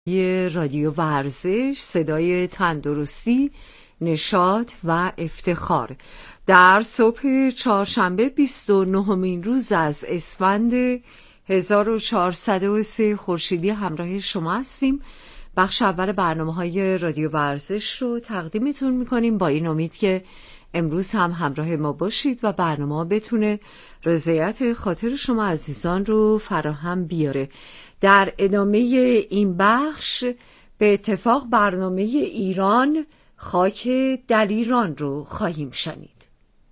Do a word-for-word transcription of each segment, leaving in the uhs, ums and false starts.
رادیو ورزش، صدای تندرستی، نشاط و افتخار. در صبح چهارشنبه بیست و نهمین روز از اسفند هزار و چهارصد و سه خورشیدی همراه شما هستیم. بخش اول برنامه‌های رادیو ورزش رو تقدیمتون می‌کنیم با این امید که امروز هم همراه ما باشید و برنامه بتونه رضایت خاطر شما عزیزان رو فراهم بیاره. در ادامه این بخش به اتفاق برنامه ایران خاک دلیران رو خواهیم شنید.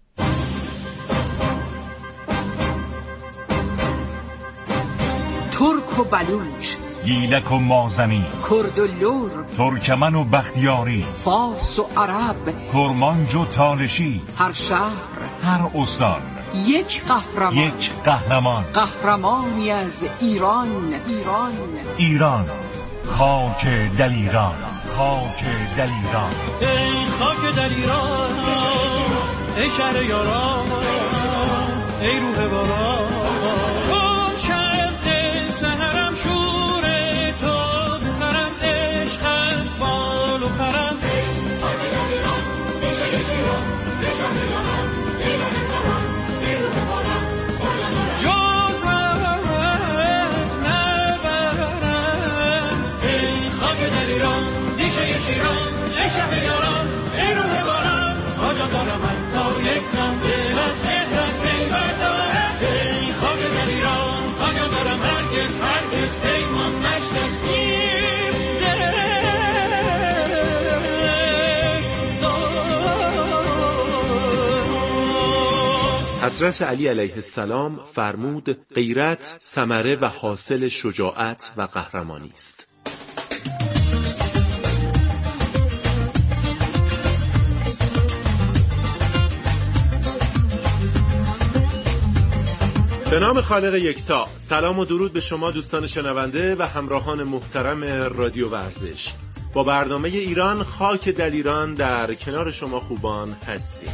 ترک و بلوچ، گیلک و مازنی، کرد و لور، ترکمن و بختیاری، فارس و عرب، کرمانج و تالشی، هر شهر، هر استان یک قهرمان، یک قهرمان، قهرمانی از ایران. ایران ایران خاک دلیران، خاک دلیران. ای خاک دلیران، ای شهر یاران، ای روح باران، چون شب سحرم شور تو بسرم، عشقت بال و پرم. ای خاک دلیران، ای شهر شیران، ای شهر یاران، ای روح باران، ای روح باران، جز رحمت نبرم. ای خاک دلیران، ای شهر شیران، ای شهر یاران، ای روح باران، آجا دارم من تا یک نم دل از مهرت پیمر دارم. ای خاک دلیران، آجا دارم هرگز هرگز پیمان نشکستیم. حضرت علی علیه السلام فرمود غیرت ثمره و حاصل شجاعت و قهرمانی است. به نام خالق یکتا، سلام و درود به شما دوستان شنونده و همراهان محترم رادیو ورزش. با برنامه ایران خاک دلیران در کنار شما خوبان هستیم.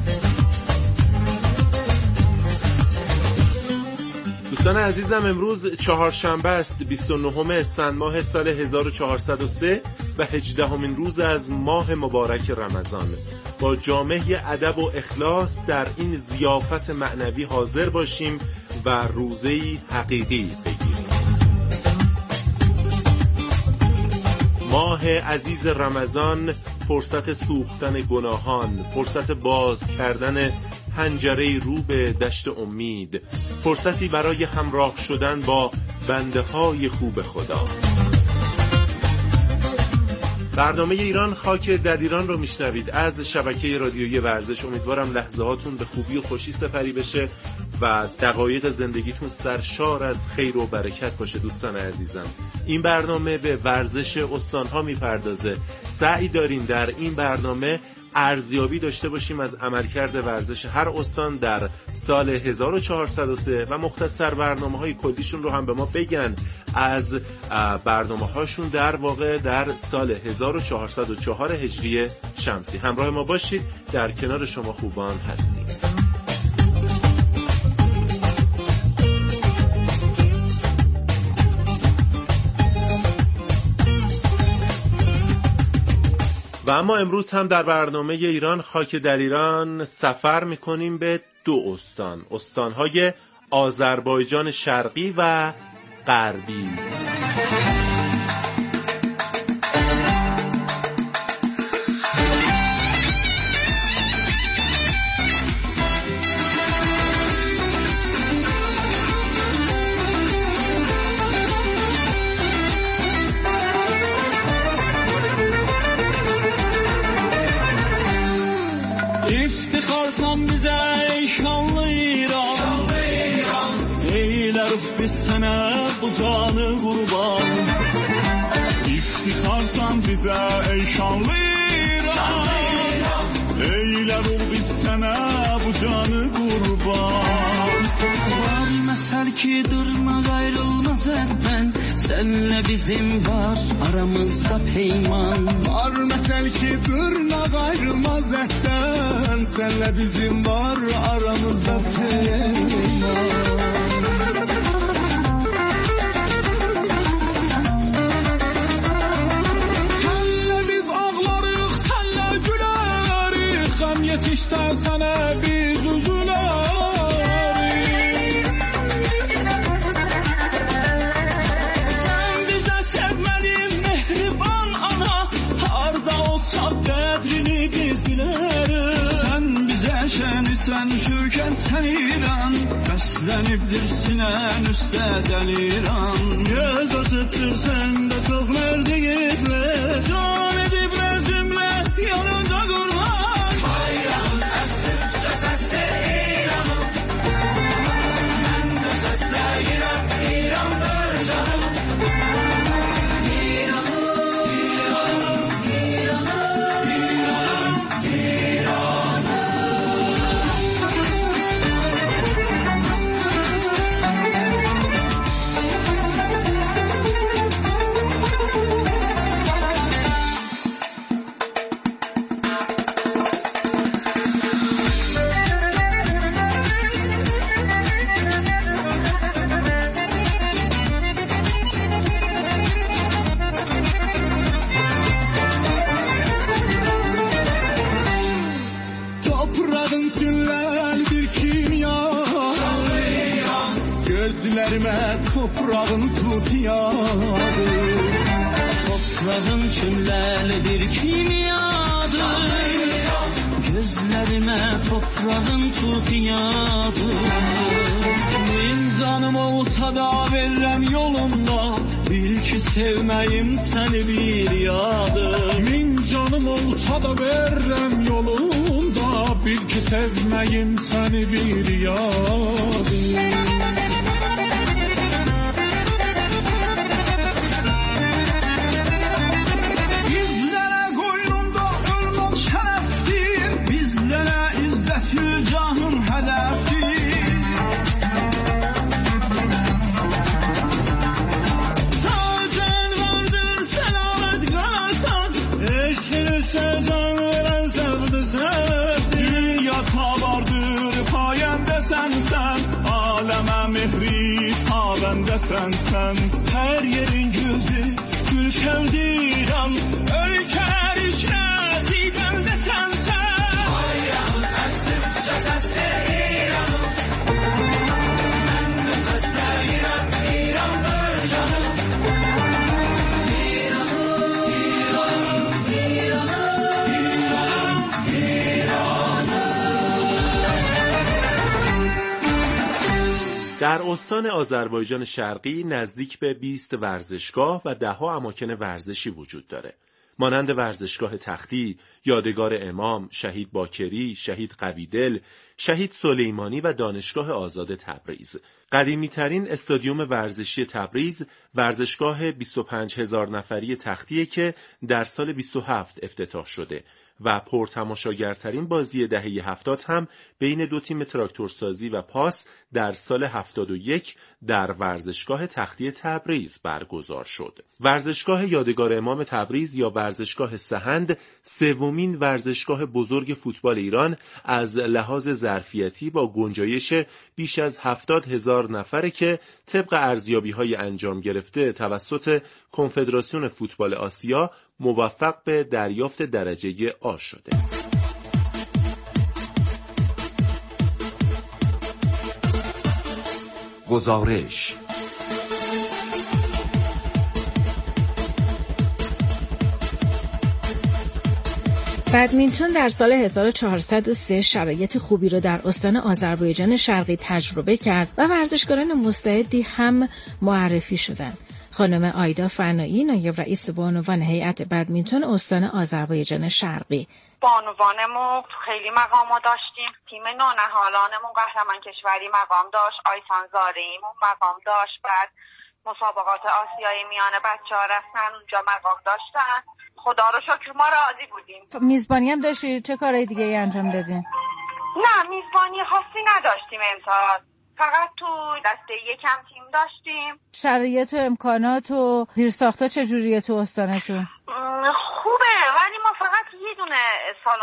دوستان عزیزم، امروز چهارشنبه است، بیست و نهم اسفند ماه سال هزار و چهارصد و سه و هجدهمین روز از ماه مبارک رمضان. با جامعه ادب و اخلاص در این ضیافت معنوی حاضر باشیم و روزه‌ای حقیقی بگیریم. ماه عزیز رمضان فرصت سوختن گناهان، فرصت باز کردن پنجره رو به دشت امید، فرصتی برای همراه شدن با بنده های خوب خدا. برنامه ایران خاک دلیران رو میشنوید از شبکه رادیویی ورزش. امیدوارم لحظه هاتون به خوبی و خوشی سپری بشه و دقایق زندگیتون سرشار از خیر و برکت باشه. دوستان عزیزم، این برنامه به ورزش استانها میپردازه. سعی داریم در این برنامه ارزیابی داشته باشیم از عملکرد ورزش هر استان در سال هزار و چهارصد و سه و مختصر برنامه‌های کلیشون رو هم به ما بگن از برنامه‌هاشون در واقع در سال هزار و چهارصد و چهار هجری شمسی. همراه ما باشید، در کنار شما خوبان هستیم. و اما امروز هم در برنامه ایران خاک دلیران سفر میکنیم به دو استان، استانهای آذربایجان شرقی و غربی. İftikharsam bize ey şanlı İran, eyler biz sana bu canı kurban. İftikharsam bize ey şanlı İran, eyler biz sana bu canı kurban. Var mesel ki durmak ayrılmaz etmen, senle bizim var aramızda peyman. Var mesel ki durmak ayrılmaz etmen, senle bizim var aramızda peyman. istəsənə biz uzularıq. Sən bizə sevməliyim mehriban ana, harda olsaq qədrini biz bilərik. Sən bizə şənisən şökən sən İran, bəslənibdir sinən üstə dəliran. Göz açıbdır səndə çox mərd yiğitlər, can ediblər cümlə yanında qurban. Bayrağın əsdir, səsəsdir İranım, mən də səsləyirəm İrandır canım. Toprağın tutiyadır, toprağın çölləlidir kimyadır. Gözlərimə toprağın tutiyadır. Min canım olsa da verəm yolunda, bil ki sevməyim səni bir yadır. Min canım olsa da verəm yolunda, bil ki sevməyim səni bir yadır. Sən sən hər yerin güldü, gülşəndirəm, ölkələr içrə zibəndə sən sən. Bayrağın əsdir, səsəsdir İranım, mən də səsləyirəm İrandır canım. İranım, İranım, İranım, İranım, İranım. در استان آذربایجان شرقی نزدیک به بیست ورزشگاه و ده ها اماکن ورزشی وجود داره. مانند ورزشگاه تختی، یادگار امام، شهید باکری، شهید قویدل، شهید سلیمانی و دانشگاه آزاد تبریز. قدیمی ترین استادیوم ورزشی تبریز ورزشگاه بیست و پنج هزار نفری تختیه که در سال بیست و هفت افتتاح شده و پرتماشاگرترین بازی دهه هفتاد هم بین دو تیم تراکتورسازی و پاس در سال هفتاد و یک در ورزشگاه تختی تبریز برگزار شد. ورزشگاه یادگار امام تبریز یا ورزشگاه سهند سومین ورزشگاه بزرگ فوتبال ایران از لحاظ ظرفیتی با گنجایش بیش از هفتاد هزار نفره که طبق ارزیابی‌های انجام گرفته توسط کنفدراسیون فوتبال آسیا موفق به دریافت درجه آ شده. گزارش بدمینتون در سال هزار و چهارصد و سه شرایط خوبی را در استان آذربایجان شرقی تجربه کرد و ورزشکاران مستعدی هم معرفی شدند. خانم آیدا فنایی نایب رئیس بانوان هیئت بدمینتون استان آذربایجان شرقی: بانوانمون خیلی مقامو داشتیم، تیم نونهالانمون قهرمان کشوری مقام داشت، آیسان زارعیمون مقام داشت، بعد مسابقات آسیای میان بچه‌ها رفتن اونجا مقام داشتن. خدا رو شکر ما راضی بودیم. میزبانی هم داشتی؟ چه کارهای دیگه ای انجام دادین؟ نه میزبانی خاصی نداشتیم امسال، فقط تو دسته یکم تیم داشتیم. شرایط و امکانات و زیرساخت‌ها چجوریه تو استانتون؟ خوبه، ولی ما فقط یه دونه سالن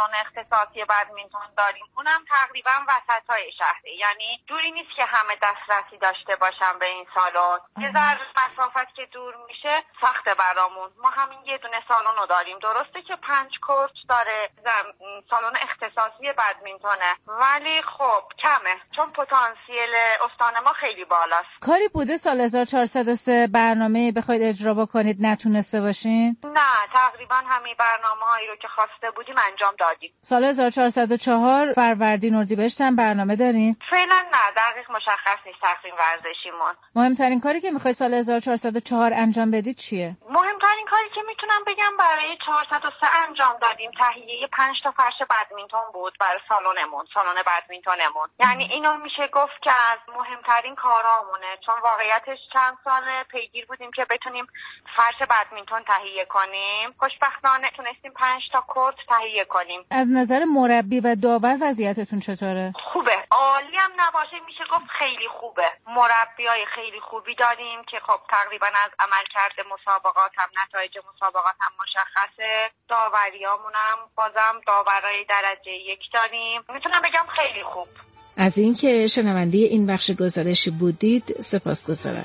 سالن اختصاصی بدمینتون داریم، اونم تقریبا وسطای شهره، یعنی دوری نیست که همه دسترسی داشته باشن به این سالن. یه ذره مسافت که دور میشه سخته برامون. ما همین یه دونه سالن رو داریم، درسته که پنج کورت داره، سالن اختصاصی بدمینتونه، ولی خب کمه چون پتانسیل استان ما خیلی بالاست. کاری بوده سال هزار و چهارصد و سه برنامه بخواید اجرا بکنید نتونسته باشین؟ نه، تقریبا همین برنامه‌هایی رو که خواسته بودیم انجام دادیم. سال هزار و چهارصد و چهار فروردین اردیبهشت هم برنامه دارین؟ فعلا نه، دقیق مشخص نیست تقویم ورزشیمون. مهمترین کاری که میخواید سال هزار و چهارصد و چهار انجام بدید چیه؟ مهمترین کاری که میتونم بگم برای چهارصد و سه انجام دادیم تهیه پنج تا فرش بدمینتون بود برای سالنمون، سالن بدمینتونمون. یعنی اینو میشه گفت که از مهمترین کارامونه، چون واقعیتش چند سال پیگیر بودیم که بتونیم فرش بدمینتون تهیه کنیم. خوشبختانه تونستیم پنج تا کورت تهیه کنیم. از نظر مربی و داور وضعیتتون چطوره؟ خوبه. عالی هم نباشه میشه گفت خیلی خوبه. مربیای خیلی خوبی داریم که خب تقریبا از عملکرد مسابقات هم نتایج مسابقات هم مشخصه. داوریامون هم بازم داورای درجه یک داریم. میتونم بگم خیلی خوب. از اینکه شنونده این بخش گزارشی بودید سپاسگزارم.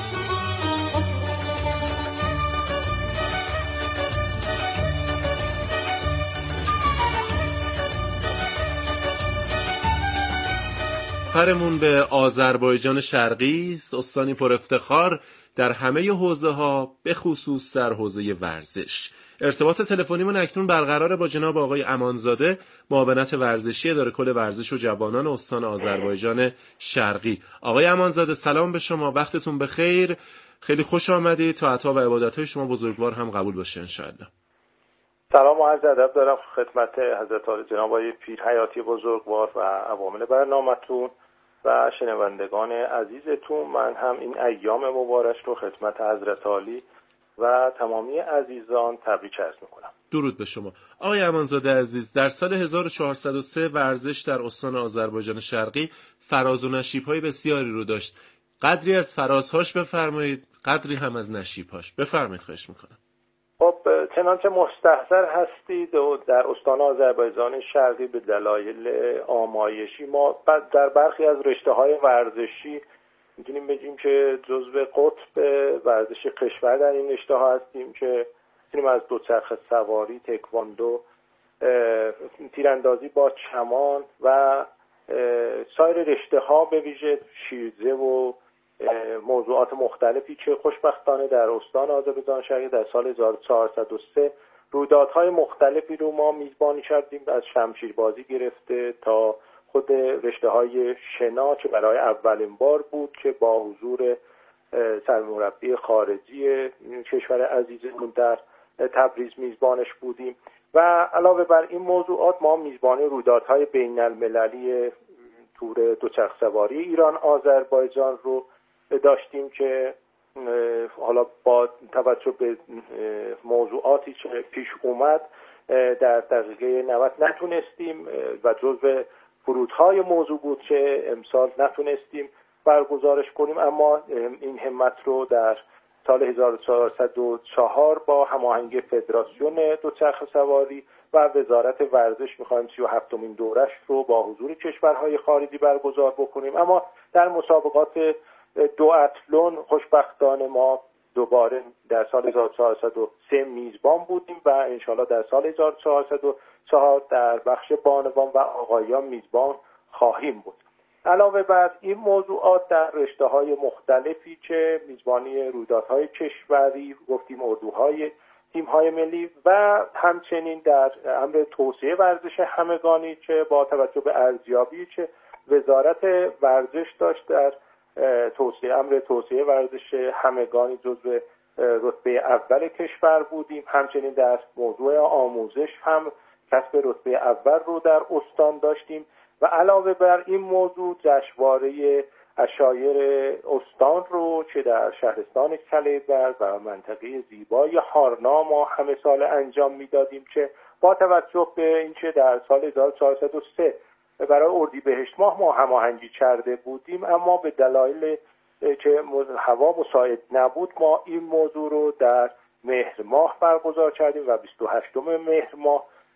سفرمون به آذربایجان شرقی است، استانی پر افتخار در همه حوزه‌ها، به خصوص در حوزه ورزش. ارتباط تلفنیمون اکنون برقرار با جناب آقای امانزاده، معاونت ورزشی اداره کل ورزش و جوانان استان آذربایجان شرقی. آقای امانزاده سلام به شما، وقتتون بخیر، خیلی خوش آمدید، تا عطا و عبادت‌های شما بزرگوار هم قبول باشه انشاءالله. سلام و عرض ادب دارم خدمت حضرت عالی جناب آقای پیر حیاتی بزرگوار و عوامل برنامه‌تون و شنوندگان عزیزتون. من هم این ایام مبارک رو خدمت حضرت عالی و تمامی عزیزان تبریک عرض میکنم. درود به شما. آقای امانزاده عزیز، در سال هزار و چهارصد و سه ورزش در استان آذربایجان شرقی فراز و نشیب‌های بسیاری رو داشت. قدری از فرازهاش بفرمایید، قدری هم از نشیب‌هاش بفرمایید، خواهش میکنم. خب چنانچه مستحضر هستید و در استان آذربایجان شرقی به دلایل آمایشی ما در برخی از رشته‌های ورزشی میتونیم بگیم که جزو قطب ورزش کشور در این رشته‌ها هستیم که میتونیم از دوچرخه سواری، تکواندو، تیراندازی با کمان و سایر رشته‌ها به ویژه شیرجه و موضوعات مختلفی که خوشبختانه در استان آذربایجان شرقی در سال هزار و چهارصد و سه رویدادهای مختلفی رو ما میزبانی کردیم، از شمشیربازی گرفته تا خود رشته‌های شنا که برای اولین بار بود که با حضور سرمربی خارجی کشور عزیزمون در تبریز میزبانش بودیم. و علاوه بر این موضوعات ما میزبانی رویدادهای بین المللی تور دوچرخه‌سواری ایران آذربایجان رو داشتیم که حالا با توجه به موضوعاتی که پیش اومد در دقیقه نود نتونستیم و جزو فرودهای موضوع بود که امسال نتونستیم برگزارش کنیم، اما این همت رو در سال هزار و چهارصد و چهار با هماهنگی فدراسیون دوچرخه سواری و وزارت ورزش می‌خوایم سی و هفتمین دورش رو با حضور کشورهای خارجی برگزار بکنیم. اما در مسابقات دواتلون خوشبختانه ما دوباره در سال هزار و چهارصد و سه میزبان بودیم و انشالله در سال هزار و چهارصد و چهار در بخش بانوان و آقایان میزبان خواهیم بود. علاوه بر این موضوعات در رشته‌های مختلفی که میزبانی رویدادهای کشوری گفتیم، اردوهای تیم‌های ملی و همچنین در امر توسعه ورزش همگانی که با توجه به ارزیابی که وزارت ورزش داشت در توسعه امر توسعه ورزش همگانی جزو رتبه اول کشور بودیم. همچنین در موضوع آموزش هم کسب رتبه اول رو در استان داشتیم و علاوه بر این موضوع جشنواره عشایر استان رو که در شهرستان کلیبر و منطقه زیبای هارنا ما همه سال انجام میدادیم که با توجه به اینکه در سال هزار و چهارصد و سه برای اردیبهشت ماه ما هماهنگی کرده بودیم، اما به دلایل که هوا مساعد نبود ما این موضوع رو در مهر ماه برگزار کردیم و بیست و هشتم مهر ماه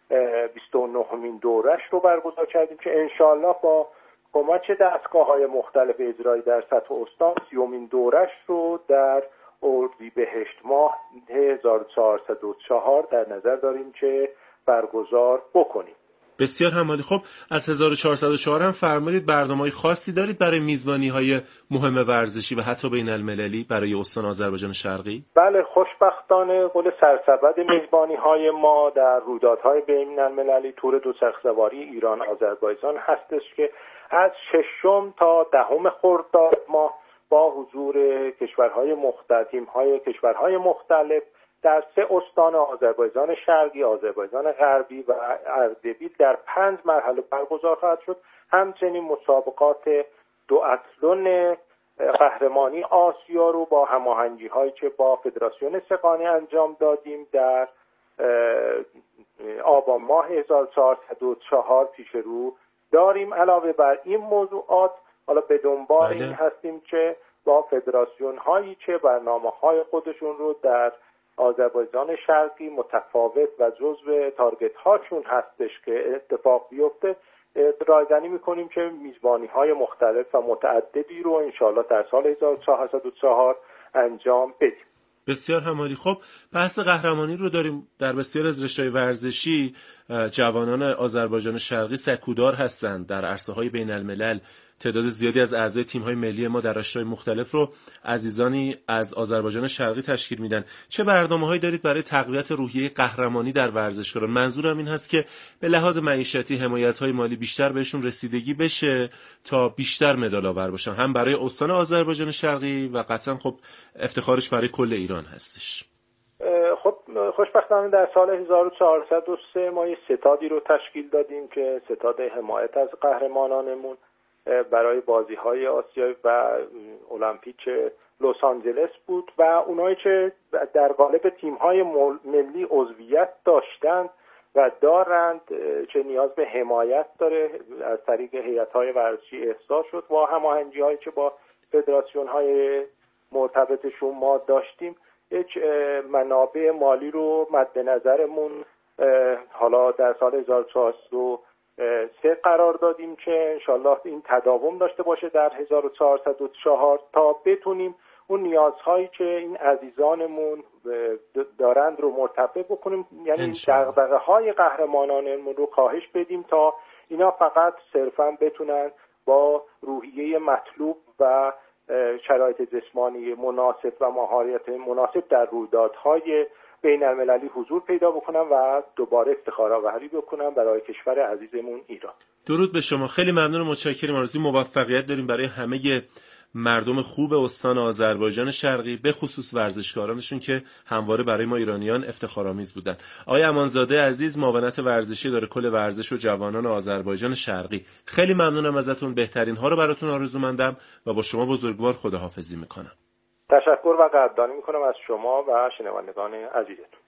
بیست و نهمین دورش رو برگزار کردیم که انشالله با کمک دستگاه‌های مختلف اجرایی در سطح استان سیومین دورش رو در اردیبهشت ماه هزار و چهارصد و چهار در نظر داریم که برگزار بکنیم. بسیار همالی. خب از هزار و چهارصد و چهار هم فرمودید برنامه‌های خاصی دارید برای میزبانی‌های مهم ورزشی و حتی بین المللی برای استان آذربایجان شرقی؟ بله، خوشبختانه قول سرسبد میزبانی‌های ما در رویدادهای بین المللی تور دوچرخه سواری ایران آذربایجان هستش که از ششم تا دهم خرداد ماه با حضور کشورهای مختلف، تیم‌های کشورهای مختلف در سه استان آذربایجان شرقی، آذربایجان غربی و اردبیل در پنج مرحله برگزار خواهد شد. همچنین مسابقات دواتلون قهرمانی آسیا رو با هماهنگی‌هایی که با فدراسیون سقانی انجام دادیم در آبان ماه هزار و چهارصد و چهار پیش رو داریم. علاوه بر این موضوعات حالا به دنبال این هستیم که با فدراسیون هایی که برنامه های خودشون رو در آذربایجان شرقی متفاوت و جزو تارگت هاشون هستش که اتفاق بیفته رایزنی میکنیم که میزبانی های مختلف و متعددی رو انشالله در سال هزار و چهارصد و چهار انجام بدیم. بسیار همالی. خب بحث قهرمانی رو داریم. در بسیار از رشته‌های ورزشی جوانان آذربایجان شرقی سکودار هستند. در عرصه‌های بین الملل تعداد زیادی از اعضای تیم‌های ملی ما در رشته‌های مختلف رو عزیزانی از آذربایجان شرقی تشکیل میدن. چه برنامه‌هایی دارید برای تقویت روحیه قهرمانی در ورزشکاران؟ منظورم این هست که به لحاظ معیشتی حمایت‌های مالی بیشتر بهشون رسیدگی بشه تا بیشتر مدال آور باشن، هم برای استان آذربایجان شرقی و قطعاً خب افتخارش برای کل ایران هستش. خب خوشبختانه در سال هزار و چهارصد و سه ما یه ستادی رو تشکیل دادیم که ستاد حمایت از قهرمانانمون برای بازی‌های آسیایی و المپیک لس آنجلس بود و اونایی که در قالب تیم‌های ملی عضویت داشتند و دارند که نیاز به حمایت داره از طریق هیئت‌های ورزشی احضار شد و هماهنگی‌هایی که با فدراسیون‌های مرتبطشون ما داشتیم یک منابع مالی رو مد نظرمون حالا در سال هزار و چهارصد و سه قرار دادیم که انشالله این تداوم داشته باشه در هزار و چهارصد و چهار تا بتونیم اون نیازهایی که این عزیزانمون دارند رو مرتفع بکنیم، یعنی دغدغه‌های قهرمانانمون رو کاهش بدیم تا اینا فقط صرفاً بتونن با روحیه مطلوب و شرایط جسمانی مناسب و مهارت مناسب در رویدادهای بین المللی حضور پیدا بکنن و دوباره افتخارآوری بکنن برای کشور عزیزمون ایران. درود به شما. خیلی ممنون و متشکرم. آرزوی موفقیت داریم برای همه مردم خوب استان آذربایجان شرقی، به خصوص ورزشکارانشون که همواره برای ما ایرانیان افتخارآمیز بودن. آقای امانزاده عزیز، معاونت ورزشی داره کل ورزش و جوانان آذربایجان شرقی، خیلی ممنونم ازتون. بهترین ها رو براتون آرزومندم و با شما بزرگوار خداحافظی میکنم. تشکر و قدردانی میکنم از شما و شنوندگان عزیزتون.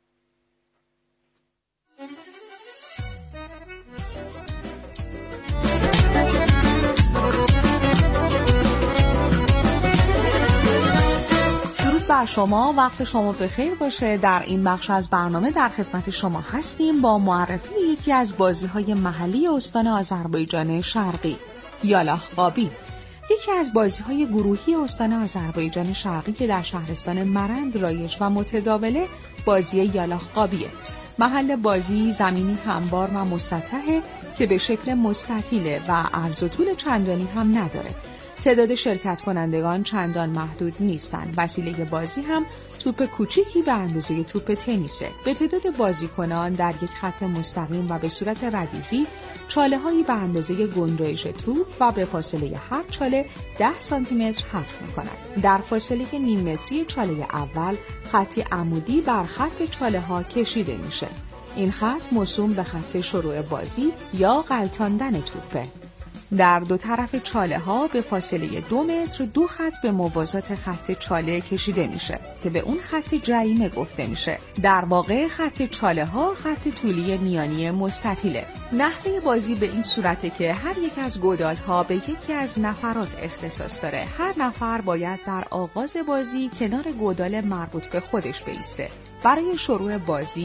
درود بر شما، وقت شما بخیر باشه. در این بخش از برنامه در خدمت شما هستیم با معرفی یکی از بازی‌های محلی استان آذربایجان شرقی، یالاخ قابی. یکی از بازی‌های گروهی استان آذربایجان شرقی که در شهرستان مرند رایج و متداوله بازی یالاخ قابیه. محل بازی زمینی هموار و مسطحه که به شکل مستطیله و عرض و طول چندانی هم نداره. تعداد شرکت کنندگان چندان محدود نیستند. وسیله بازی هم توپ کوچیکی به اندازه توپ تنیسه. به تعداد بازیکنان در یک خط مستقیم و به صورت ردیفی چاله‌هایی به اندازه گنجایش توپ و به فاصله هر چاله ده سانتی متر حفر می‌کنند. در فاصله نیم متری چاله اول خطی عمودی بر خط چاله‌ها کشیده میشه. این خط موسوم به خط شروع بازی یا غلطاندن توپه. در دو طرف چاله ها به فاصله دو متر دو خط به موازات خط چاله کشیده میشه که به اون خط جریمه گفته میشه. در واقع خط چاله ها خط طولی میانی مستطیله. نحوه بازی به این صورته که هر یک از گودال ها به یکی از نفرات اختصاص داره. هر نفر باید در آغاز بازی کنار گودال مربوط به خودش بایسته. برای شروع بازی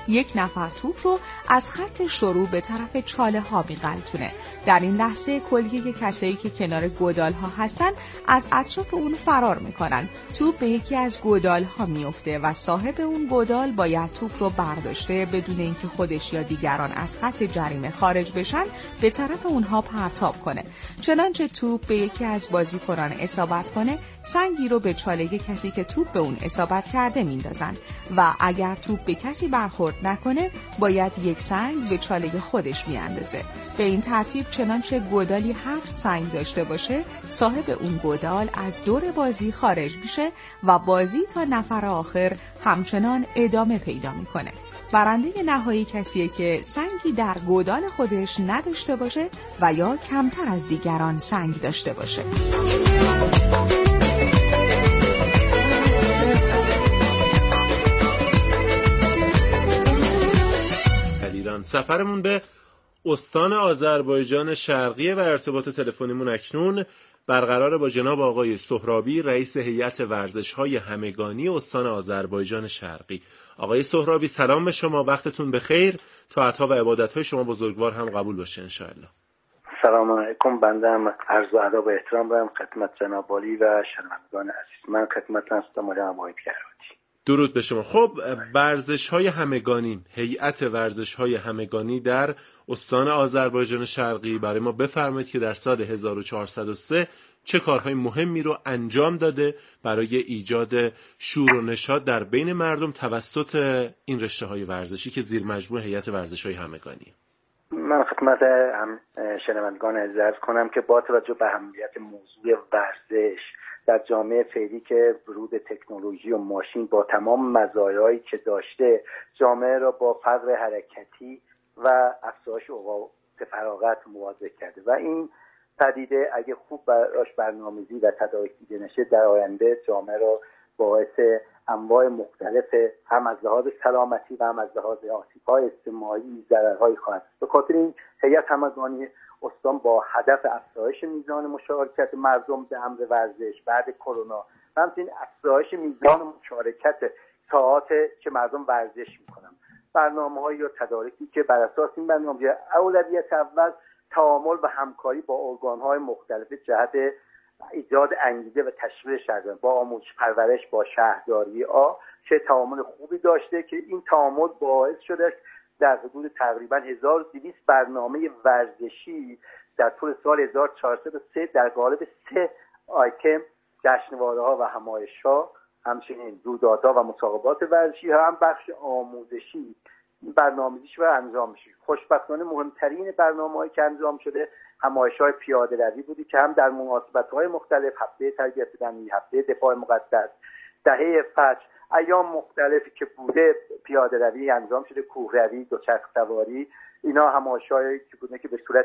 یک نفر توپ رو از خط شروع به طرف چاله ها می‌غلطونه. در این لحظه کلیه کسایی که کنار گودال ها هستن از اطراف اون فرار میکنن. توپ به یکی از گودال ها میفته و صاحب اون گودال باید توپ رو برداشته بدون اینکه خودش یا دیگران از خط جریمه خارج بشن به طرف اونها پرتاب کنه. چنانچه توپ به یکی از بازیکنان اصابت کنه، سنگی رو به چاله کسی که توپ به اون اصابت کرده میندازن و اگر توپ به کسی برخورد نکنه باید یک سنگ به چاله خودش میاندازه. به این ترتیب چنانچه گودالی هفت سنگ داشته باشه، صاحب اون گودال از دور بازی خارج میشه و بازی تا نفر آخر همچنان ادامه پیدا میکنه. برنده نهایی کسیه که سنگی در گودال خودش نداشته باشه و یا کمتر از دیگران سنگ داشته باشه. ایران. سفرمون به استان آذربایجان شرقی و ارتباط تلفنیمون اکنون برقرار با جناب آقای سهرابی، رئیس هیئت ورزش‌های همگانی استان آذربایجان شرقی. آقای سهرابی سلام به شما، وقتتون بخیر، طاعت‌ها و عبادت‌های شما بزرگوار هم قبول باشه انشاءالله. سلام علیکم. بنده هم عرض و ادب و احترام دارم خدمت جناب عالی و شنوندگان عزیز. من خدمت هستم آقای وحید کراتی. درود به شما. خب ورزش‌های همگانی، هیئت ورزش‌های همگانی در استان آذربایجان شرقی، برای ما بفرمایید که در سال هزار و چهارصد و سه چه کارهای مهمی رو انجام داده برای ایجاد شور و نشاط در بین مردم توسط این رشته‌های ورزشی که زیر مجموعه هیئت ورزش‌های همگانی. من خدمت هم شنوندگان عزیز عرض کنم که با توجه به اهمیت موضوع ورزش در جامعه فعلی که ورود تکنولوژی و ماشین با تمام مزایایی که داشته جامعه را با فقر حرکتی و افزایش اوقات فراغت مواجه کرده و این پدیده اگه خوب براش برنامه‌ریزی و تدارک دیده نشه در آینده جامعه را باعث انواع مختلف هم از لحاظ سلامتی و هم از لحاظ آسیب‌های اجتماعی ضررهایی خواهد. به خاطر این هیئت همگانی استان با هدف افزایش میزان مشارکت مردم در امر ورزش بعد کرونا و همچنین افزایش میزان مشارکت ساعات که مردم ورزش میکنن، برنامه‌هایی یا تدارکی که بر اساس این برنامه اولویت اول تعامل و همکاری با ارگان‌های مختلف جهت ایجاد انگیزه و تشویق شهرداری با آموزش پرورش با شهرداری آ چه تعامل خوبی داشته که این تعامل باعث شده در حدود تقریبا هزار و دویست برنامه ورزشی در طول سال هزار و چهارصد و سه در قالب سه آیتم جشنواره‌ها و همایش‌ها، همچنین رویدادها و مسابقات ورزشی هم بخش آموزشی برنامه‌ریزی و انجام میشه. خوشبختانه مهمترین برنامه‌هایی که انجام شده همایش‌های پیاده‌روی بودی که هم در مناسبت‌های مختلف، هفته تربیت بدنی، هفته دفاع مقدس، دهه فجر، ایام مختلفی که بوده پیاده‌روی انجام شده، کوهروی، دوچرخه سواری، اینا همایش‌هایی که بوده که به صورت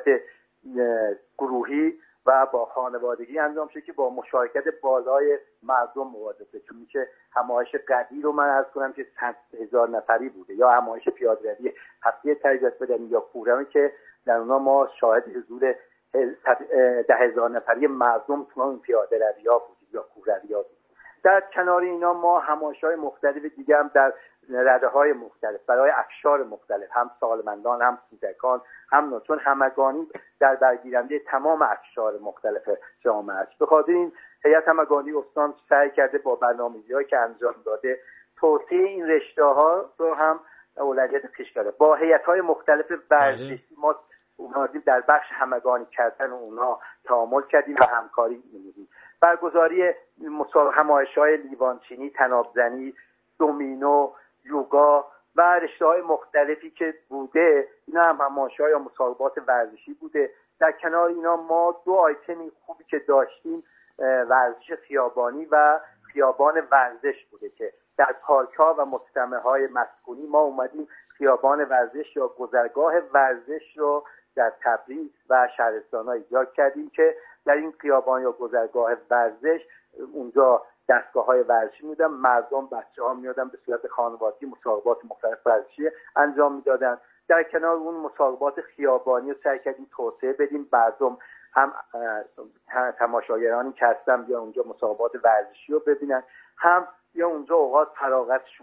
گروهی و با خانوادگی انجام شده که با مشارکت بالای مردم مواجه شده، چون که همایش قدی رو من عرض کنم که صد هزار نفری بوده یا همایش پیاده‌روی هفته تربیت بدنی یا کوهروی که در اونها ما شاهد حضور ده هزار نفری مردم تو اون پیاده‌روی‌ها بودیم یا کوهروی‌ها بودیم. در کنار اینا ما همایش‌های مختلف دیگه هم در رده‌های مختلف برای اقشار مختلف، هم سالمندان، هم کودکان، هم نوجوان، همگانی در برگیرنده تمام اقشار مختلف جامعه است. به خاطر این هیئت همگانی استان سعی کرده با برنامه‌ریزی‌هایی که انجام داده توسعه این رشته‌ها رو هم اولویت پیش کرده. با هیئت‌های مختلف ورزشی ما اومدیم در بخش همگانی کردن اونها تعامل کردیم و همکاری می‌کنیم. برگزاری همایش‌های لیوانچینی، طناب‌زنی، دومینو، یوگا و رشته‌های مختلفی که بوده، اینا هم همایش‌های یا مسابقات ورزشی بوده. در کنار اینا ما دو آیتمی خوبی که داشتیم ورزش خیابانی و خیابان ورزش بوده که در پارک‌ها و مجتمع‌های مسکونی ما اومدیم خیابان ورزش یا گذرگاه ورزش رو در تبریز و شهرستان‌ها ایجاد کردیم که در این خیابان یا گذرگاه ورزش اونجا دستگاه‌های ورزشی می‌دادن، مردم بچه‌ها می‌آمدن به صورت خانوادگی مسابقات مختلف ورزشی انجام می‌دادن. در کنار اون مسابقات خیابانی رو سعی کردیم توسعه بدیم، مردم هم تماشاگرانی که هستن بیا اونجا مسابقات ورزشی رو ببینن، هم یا اونجا اوقات فراغتشون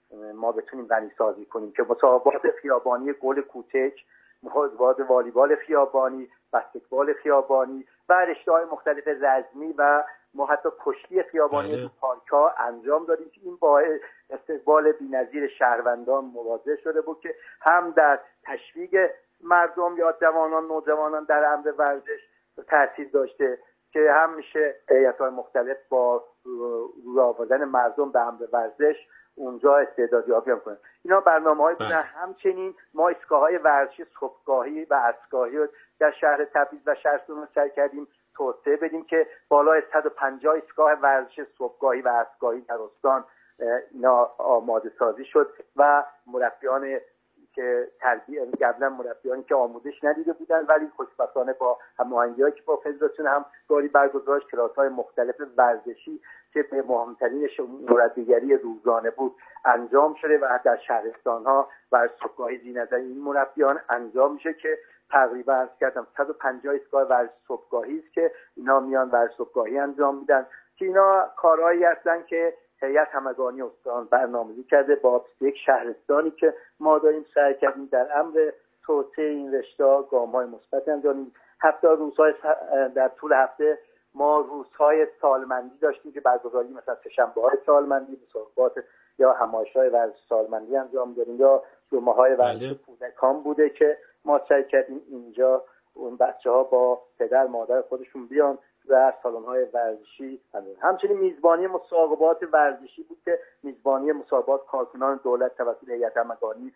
ما بتونیم غنی سازی کنیم که مسابقات خیابانی گل کوچک، مسابقات والیبال خیابانی، بسکتبال خیابانی و رشته‌های مختلف رزمی و ما حتی کشتی خیابانی تو پارک‌ها انجام دادیم که این با استقبال بی‌نظیر شهروندان مواجه شده بود که هم در تشویق مردم یا جوانان نوجوانان در امر ورزش تاثیر داشته که هم میشه هیئت‌های مختلف با روی آوردن مردم به امر ورزش اونجا استعدادیابی هم کنن. اینا برنامه‌های بودن. همچنین ما ایستگاه‌های ورزشی صبحگاهی و عصرگاهی رو در شهر تبریز و شهر سوریه سعی کردیم توسعه بدیم که بالای صد و پنجاه ایستگاه ورزشی صبحگاهی و عصرگاهی در استان اینا آماده سازی شد و مربیان که تربیت قبلا مربیانی که آموزش ندیده بودن ولی خوشبختانه با هماهنگی‌هایی که با فدراسیون هم گاری برگزار کلاس‌های مختلف ورزشی که به مهمترینش مربیگری روزانه بود انجام شده و در شهرستان‌ها و صبحگاهی زیرنظر این مربیان انجام میشه که تقریبا عرض کردم صد و پنجاه ایستگاه ورزش صبحگاهی است که اینا میان ورزش صبحگاهی انجام میدن که اینا کارهایی هستن که هیئت همگانی استان برنامه‌ریزی کرده با یک شهرستانی که ما داریم سعی کردیم در امر توسعه این رشته‌ها گام‌های مثبت انجام بدیم. هفته روزهای در طول هفته ما روزهای سالمندی داشتیم که برگزاری مثلا سه‌شنبه‌های سالمندی مسابقات یا همایش‌های ورزش سالمندی انجام دادیم یا جمعه‌های ورزش کودکان بوده که ما سعی کردیم اینجا اون بچه‌ها با پدر مادر خودشون بیان در سالن‌های ورزشی همین. همچنین میزبانی مسابقات ورزشی بود که میزبانی مسابقات کارکنان دولت توسط هیئت همگانی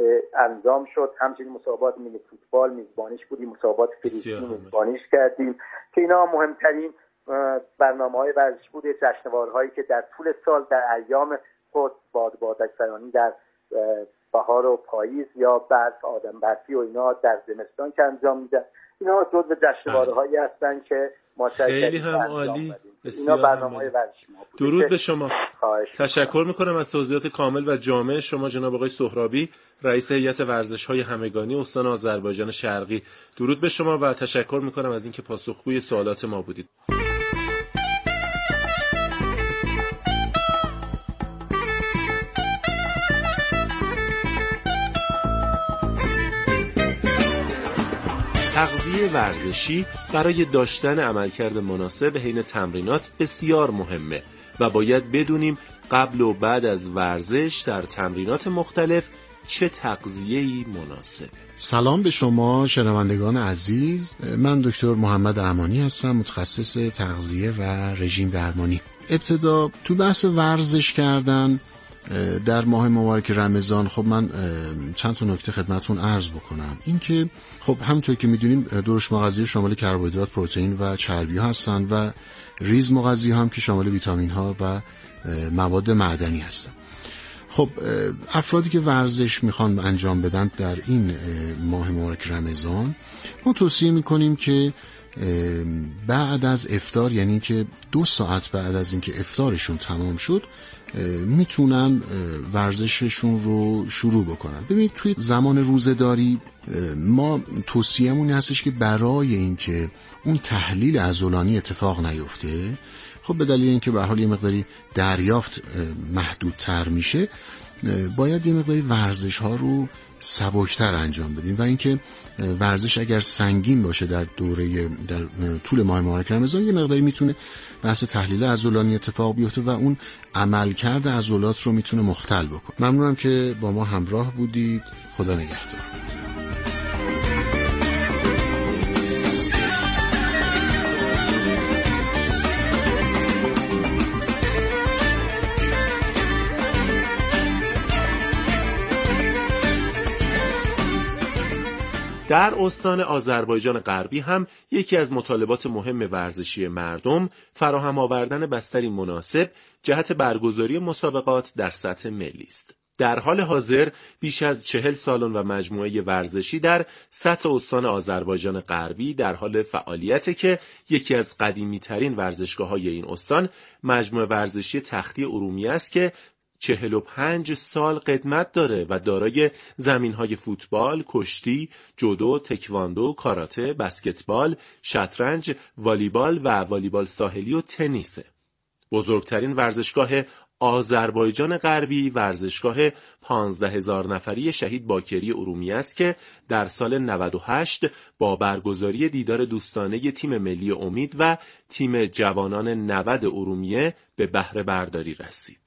انجام شد. همچنین مسابقات ملی فوتبال میزبانیش بودیم، مسابقات فریستی میزبانیش کردیم که اینا مهمترین برنامه‌های ورزشی بود. جشنوارهایی که در طول سال در ایام خود باد بادک‌سرانی در بهار و پاییز یا برف آدم برفی و اینا در زمستان که انجام میدن، اینا جزو جشنواره‌هایی هستن که ما خیلی هم عالی. بسیار برنامه‌های ورزشی. درود به شما. تشکر میکنم از توضیحات کامل و جامع شما جناب آقای سهرابی، رئیس هیئت ورزش‌های همگانی استان آذربایجان شرقی. درود به شما و تشکر میکنم از اینکه پاسخگوی سوالات ما بودید. تغذیه ورزشی برای داشتن عملکرد مناسب حین تمرینات بسیار مهمه و باید بدونیم قبل و بعد از ورزش در تمرینات مختلف چه تغذیه‌ای مناسبه. سلام به شما شنوندگان عزیز، من دکتر محمد امانی هستم، متخصص تغذیه و رژیم درمانی. ابتدا تو بحث ورزش کردن در ماه مبارک رمضان خب من چند تا نکته خدمتتون عرض بکنم. این که خب همونطور که میدونیم درشت مغذی شامل کربوهیدرات، پروتئین و چربی ها هستن و ریز مغذی هم که شامل ویتامین ها و مواد معدنی هستن. خب افرادی که ورزش میخوان انجام بدن در این ماه مبارک رمضان ما توصیه میکنیم که بعد از افطار، یعنی که دو ساعت بعد از اینکه افطارشون تمام شد میتونن ورزششون رو شروع بکنن. ببینید توی زمان روزه‌داری ما توصیه‌مون هستش که برای اینکه اون تحلیل عضلانی اتفاق نیفته، خب به دلیل اینکه به هر حال یه مقداری دریافت محدودتر میشه، باید یه مقداری ورزش ها رو سبکتر انجام بدیم و اینکه ورزش اگر سنگین باشه در دوره در طول ماه مبارک رمضان یه مقداری میتونه بحث تحلیل عضلانی اتفاق بیفته و اون عملکرد عضلات رو میتونه مختل بکنه. ممنونم که با ما همراه بودید. خدا نگهدار. در استان آذربایجان غربی هم یکی از مطالبات مهم ورزشی مردم فراهم آوردن بستری مناسب جهت برگزاری مسابقات در سطح ملی است. در حال حاضر بیش از چهل سالن و مجموعه ورزشی در سطح استان آذربایجان غربی در حال فعالیته که یکی از قدیمی ترین ورزشگاه‌های این استان مجموعه ورزشی تختی ارومیه است که چهل و پنج سال قدمت داره و دارای زمین‌های فوتبال، کشتی، جودو، تکواندو، کاراته، بسکتبال، شطرنج، والیبال و والیبال ساحلی و تنیسه. بزرگترین ورزشگاه آذربایجان غربی ورزشگاه پانزده هزار نفری شهید باکری ارومیه است که در سال نود و هشت با برگزاری دیدار دوستانه تیم ملی امید و تیم جوانان نود ارومیه به بهره برداری رسید.